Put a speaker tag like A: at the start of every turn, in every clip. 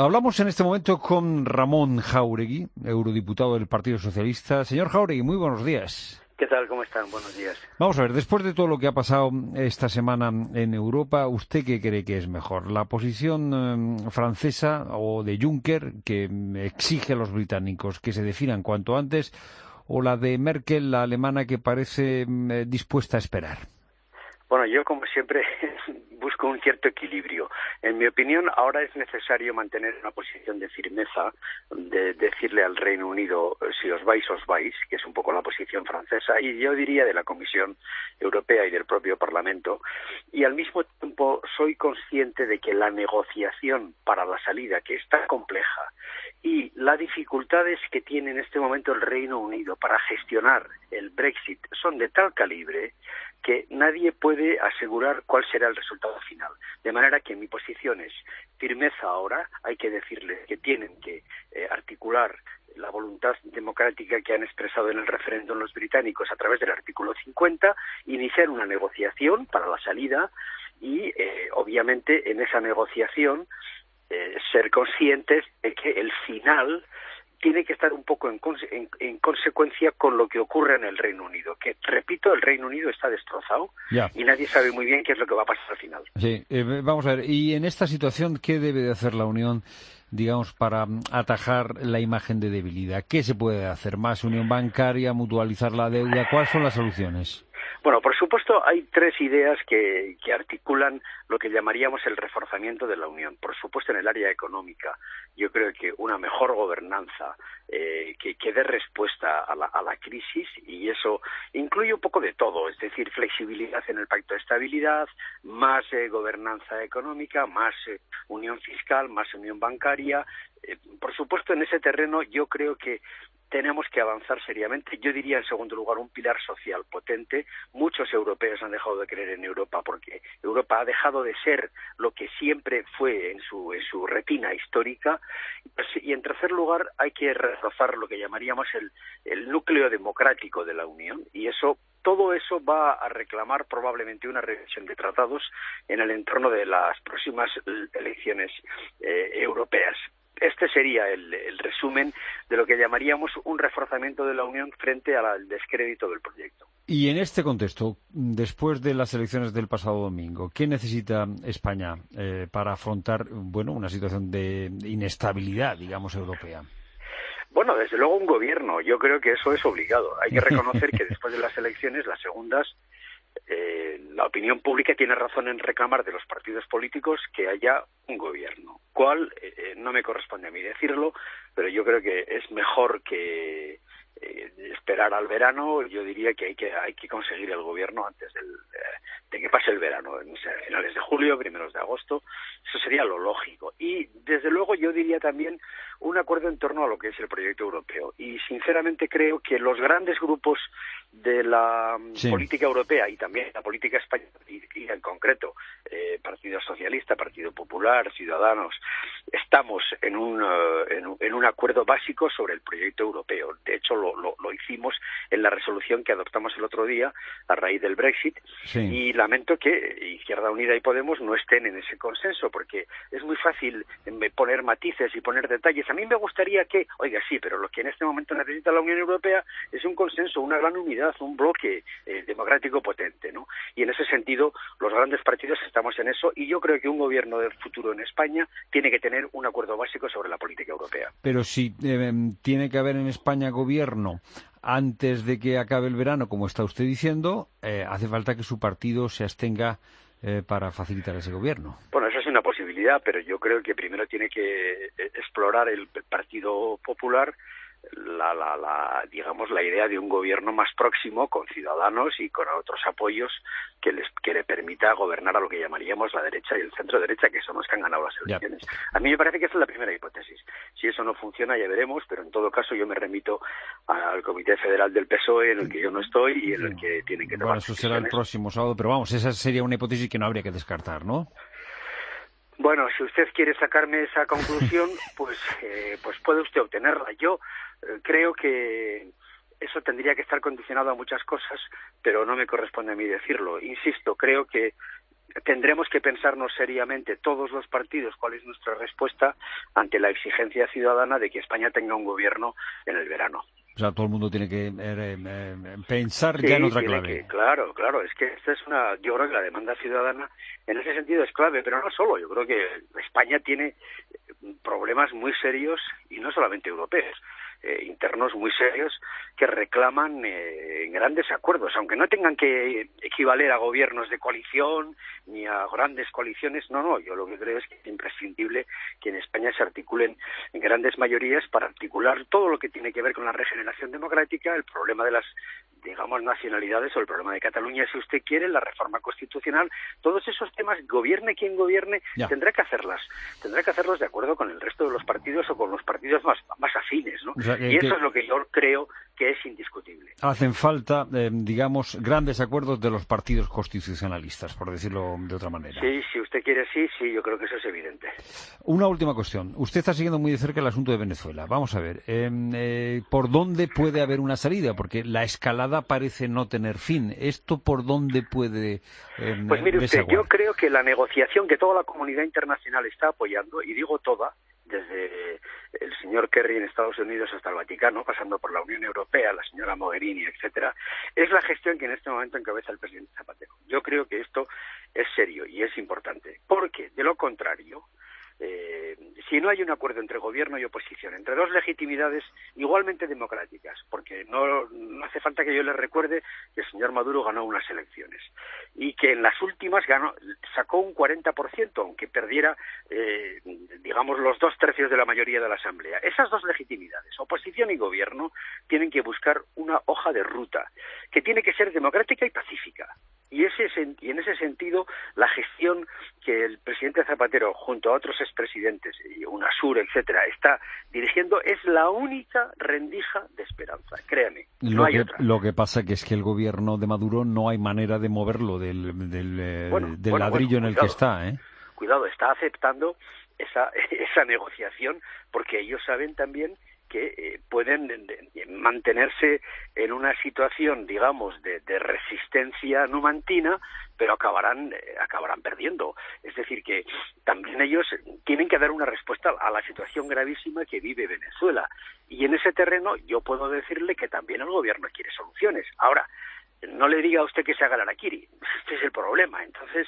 A: Hablamos en este momento con Ramón Jáuregui, eurodiputado del Partido Socialista. Señor Jáuregui, muy buenos días.
B: ¿Qué tal? ¿Cómo están? Buenos días.
A: Vamos a ver, después de todo lo que ha pasado esta semana en Europa, ¿usted qué cree que es mejor? ¿La posición francesa o de Juncker, que exige a los británicos que se definan cuanto antes, o la de Merkel, la alemana, que parece dispuesta a esperar?
B: Bueno, yo como siempre busco un cierto equilibrio. En mi opinión, ahora es necesario mantener una posición de firmeza, de decirle al Reino Unido, si os vais, que es un poco la posición francesa, y yo diría de la Comisión Europea y del propio Parlamento. Y al mismo tiempo soy consciente de que la negociación para la salida, que está compleja, y las dificultades que tiene en este momento el Reino Unido para gestionar el Brexit son de tal calibre que nadie puede asegurar cuál será el resultado final. De manera que mi posición es firmeza ahora, hay que decirles que tienen que articular la voluntad democrática que han expresado en el referéndum los británicos a través del artículo 50, iniciar una negociación para la salida y, obviamente, en esa negociación ser conscientes de que el final tiene que estar un poco en consecuencia con lo que ocurre en el Reino Unido, que, repito, el Reino Unido está destrozado y nadie sabe muy bien qué es lo que va a pasar al final.
A: Sí, vamos a ver, y en esta situación, ¿qué debe de hacer la Unión, digamos, para atajar la imagen de debilidad? ¿Qué se puede hacer? ¿Más unión bancaria, mutualizar la deuda? ¿Cuáles son las soluciones?
B: Bueno, por supuesto, hay tres ideas que articulan lo que llamaríamos el reforzamiento de la Unión. Por supuesto, en el área económica, yo creo que una mejor gobernanza que dé respuesta a la crisis, y eso incluye un poco de todo, es decir, flexibilidad en el Pacto de Estabilidad, más gobernanza económica, más unión fiscal, más unión bancaria. Por supuesto, en ese terreno yo creo que tenemos que avanzar seriamente. Yo diría, en segundo lugar, un pilar social potente. Muchos europeos han dejado de creer en Europa porque Europa ha dejado de ser lo que siempre fue en su retina histórica. Y, en tercer lugar, hay que reforzar lo que llamaríamos el núcleo democrático de la Unión. Y todo eso va a reclamar probablemente una revisión de tratados en el entorno de las próximas elecciones europeas. Este sería el resumen de lo que llamaríamos un reforzamiento de la Unión frente al descrédito del proyecto.
A: Y en este contexto, después de las elecciones del pasado domingo, ¿qué necesita España para afrontar, una situación de inestabilidad, digamos, europea?
B: Bueno, desde luego un gobierno. Yo creo que eso es obligado. Hay que reconocer que después de las elecciones, las segundas, la opinión pública tiene razón en reclamar de los partidos políticos que haya un gobierno. ¿Cuál? No me corresponde a mí decirlo, pero yo creo que es mejor que esperar al verano. Yo diría que hay que conseguir el gobierno antes de que pase el verano, en finales de julio, primeros de agosto. Eso sería lo lógico. Y, desde luego, yo diría también un acuerdo en torno a lo que es el proyecto europeo. Y, sinceramente, creo que los grandes grupos de la política europea y también la política española, y en concreto Partido Socialista, Partido Popular, Ciudadanos, estamos en un acuerdo básico sobre el proyecto europeo. De hecho, lo hicimos en la resolución que adoptamos el otro día a raíz del Brexit, y lamento que Izquierda Unida y Podemos no estén en ese consenso, porque es muy fácil poner matices y poner detalles. A mí me gustaría que, pero lo que en este momento necesita la Unión Europea es un consenso, una gran unidad, un bloque democrático potente, ¿no? Y en ese sentido, los grandes partidos estamos en eso, y yo creo que un gobierno del futuro en España tiene que tener un acuerdo básico sobre la política europea.
A: Pero si tiene que haber en España gobierno antes de que acabe el verano, como está usted diciendo, hace falta que su partido se abstenga para facilitar ese gobierno.
B: Bueno, eso es una posibilidad, pero yo creo que primero tiene que explorar el Partido Popular la idea de un gobierno más próximo, con Ciudadanos y con otros apoyos que le permita gobernar a lo que llamaríamos la derecha y el centro derecha, que son los que han ganado las elecciones. A mí me parece que esa es la primera hipótesis. Si eso no funciona, ya veremos, pero en todo caso yo me remito al Comité Federal del PSOE, en el que yo no estoy y en el que tienen que tomar
A: eso será el próximo sábado, pero vamos, esa sería una hipótesis que no habría que descartar, ¿no?
B: Bueno, si usted quiere sacarme esa conclusión, pues puede usted obtenerla. Yo creo que eso tendría que estar condicionado a muchas cosas, pero no me corresponde a mí decirlo. Insisto, creo que tendremos que pensarnos seriamente todos los partidos cuál es nuestra respuesta ante la exigencia ciudadana de que España tenga un gobierno en el verano.
A: O sea, todo el mundo tiene que pensar
B: Sí,
A: ya en otra clave.
B: Claro, es que esta es yo creo que la demanda ciudadana en ese sentido es clave, pero no solo, yo creo que España tiene problemas muy serios y no solamente europeos, internos muy serios que reclaman grandes acuerdos, aunque no tengan que equivaler a gobiernos de coalición ni a grandes coaliciones, no, yo lo que creo es que es imprescindible que en España se articulen en grandes mayorías para articular todo lo que tiene que ver con la regeneración democrática, el problema de las, digamos, nacionalidades o el problema de Cataluña, si usted quiere, la reforma constitucional, todos esos temas, gobierne quien gobierne, tendrá que hacerlos de acuerdo con el resto de los partidos o con los partidos más afines, ¿no? O sea, y eso es lo que yo creo que es indiscutible.
A: Hacen falta, digamos, grandes acuerdos de los partidos constitucionalistas, por decirlo de otra manera.
B: Sí, si usted quiere sí, yo creo que eso es evidente.
A: Una última cuestión. Usted está siguiendo muy de cerca el asunto de Venezuela. Vamos a ver, ¿por dónde puede haber una salida? Porque la escalada parece no tener fin. ¿Esto por dónde puede
B: Pues mire usted, yo creo que la negociación que toda la comunidad internacional está apoyando, y digo toda, desde el señor Kerry en Estados Unidos hasta el Vaticano, pasando por la Unión Europea, la señora Mogherini, etcétera, es la gestión que en este momento encabeza el presidente Zapatero. Yo creo que esto es serio y es importante, porque de lo contrario, si no hay un acuerdo entre gobierno y oposición, entre dos legitimidades igualmente democráticas, porque no hace falta que yo les recuerde que el señor Maduro ganó unas elecciones y que en las últimas sacó un 40%, aunque perdiera, digamos, los 2/3 de la mayoría de la Asamblea. Esas dos legitimidades, oposición y gobierno, tienen que buscar una hoja de ruta que tiene que ser democrática y pacífica. Y en ese sentido, la gestión que el presidente Zapatero, junto a otros expresidentes, y UNASUR, etcétera, está dirigiendo, es la única rendija de esperanza, créame, no hay otra.
A: Lo que pasa que es que el gobierno de Maduro no hay manera de moverlo del ladrillo en el que está, ¿eh?
B: Cuidado, está aceptando esa negociación, porque ellos saben también que pueden mantenerse en una situación, digamos, de resistencia numantina, pero acabarán perdiendo. Es decir, que también ellos tienen que dar una respuesta a la situación gravísima que vive Venezuela. Y en ese terreno yo puedo decirle que también el gobierno quiere soluciones. Ahora, no le diga a usted que se haga el harakiri, este es el problema. Entonces,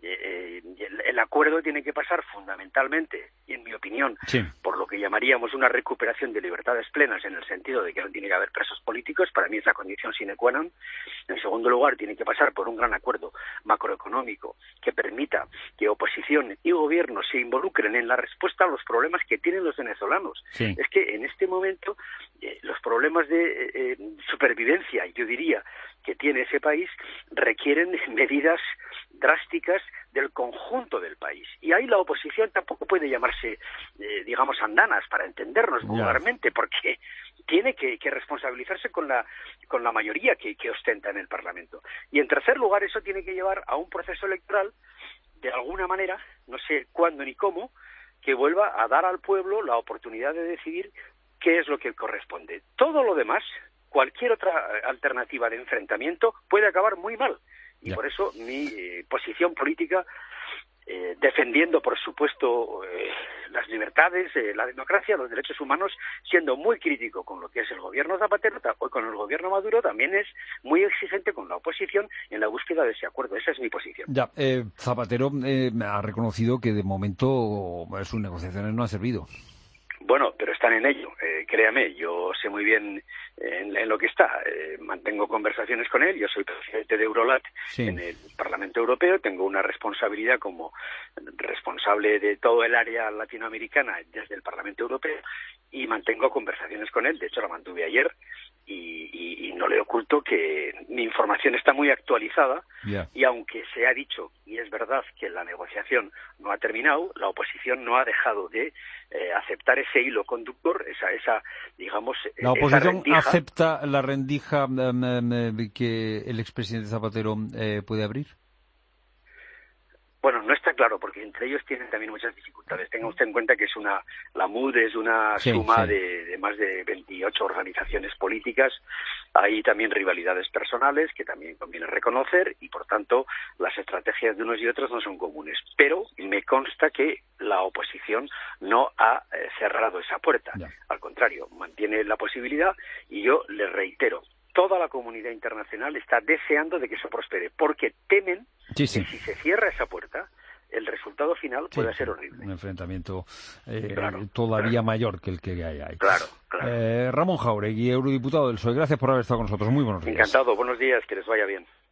B: el acuerdo tiene que pasar fundamentalmente, y en mi opinión, por lo que llamaríamos una recuperación de libertades plenas, en el sentido de que no tiene que haber presos políticos, para mí es la condición sine qua non. En segundo lugar, tiene que pasar por un gran acuerdo macroeconómico que permita que oposición y gobierno se involucren en la respuesta a los problemas que tienen los venezolanos. Sí. Es que en este momento los problemas de supervivencia, yo diría, que tiene ese país, requieren medidas drásticas del conjunto del país. Y ahí la oposición tampoco puede llamarse, digamos, andanas, para entendernos vulgarmente, porque tiene que responsabilizarse con la mayoría que ostenta en el Parlamento. Y en tercer lugar, eso tiene que llevar a un proceso electoral, de alguna manera, no sé cuándo ni cómo, que vuelva a dar al pueblo la oportunidad de decidir qué es lo que corresponde. Todo lo demás, cualquier otra alternativa de enfrentamiento, puede acabar muy mal. Y por eso mi posición política, defendiendo, por supuesto, las libertades, la democracia, los derechos humanos, siendo muy crítico con lo que es el gobierno Zapatero o con el gobierno Maduro, también es muy exigente con la oposición en la búsqueda de ese acuerdo. Esa es mi posición.
A: Zapatero ha reconocido que de momento sus negociaciones no han servido.
B: Bueno, pero están en ello, créame, yo sé muy bien en lo que está, mantengo conversaciones con él, yo soy presidente de Eurolat en el Parlamento Europeo, tengo una responsabilidad como responsable de todo el área latinoamericana desde el Parlamento Europeo y mantengo conversaciones con él, de hecho la mantuve ayer y no le oculto que mi información está muy actualizada y aunque se ha dicho, y es verdad que la negociación no ha terminado, la oposición no ha dejado de aceptar ese hilo conductor, esa digamos,
A: la oposición
B: esa
A: acepta la rendija que el expresidente Zapatero puede abrir.
B: Bueno, no está claro, porque entre ellos tienen también muchas dificultades. Tenga usted en cuenta que la MUD es una suma de más de 28 organizaciones políticas. Hay también rivalidades personales que también conviene reconocer y, por tanto, las estrategias de unos y otros no son comunes. Pero me consta que la oposición no ha cerrado esa puerta.
A: Ya.
B: Al contrario, mantiene la posibilidad y yo le reitero, toda la comunidad internacional está deseando de que eso prospere, porque temen que si se cierra esa puerta, el resultado final puede ser horrible.
A: Un enfrentamiento todavía mayor que el que hay ahí.
B: Claro.
A: Ramón Jáuregui, eurodiputado del PSOE, gracias por haber estado con nosotros. Muy buenos días.
B: Encantado, buenos días, que les vaya bien.